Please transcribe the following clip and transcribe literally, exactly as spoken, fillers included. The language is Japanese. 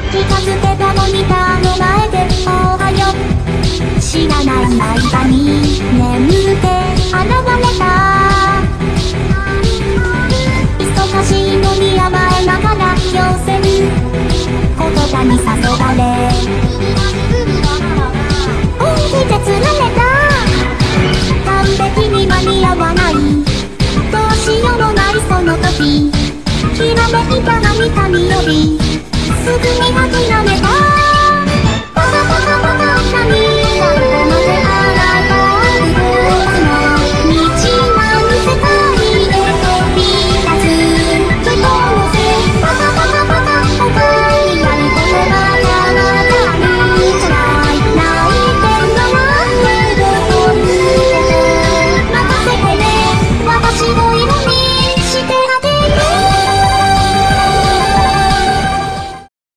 近づけたモニターの前でおはよう。知らない間に眠って現れた。忙しいのに甘えながら寄せる言葉に誘われ本気で釣られた。完璧に間に合わない、どうしようもないその時、ひらめいた何かにより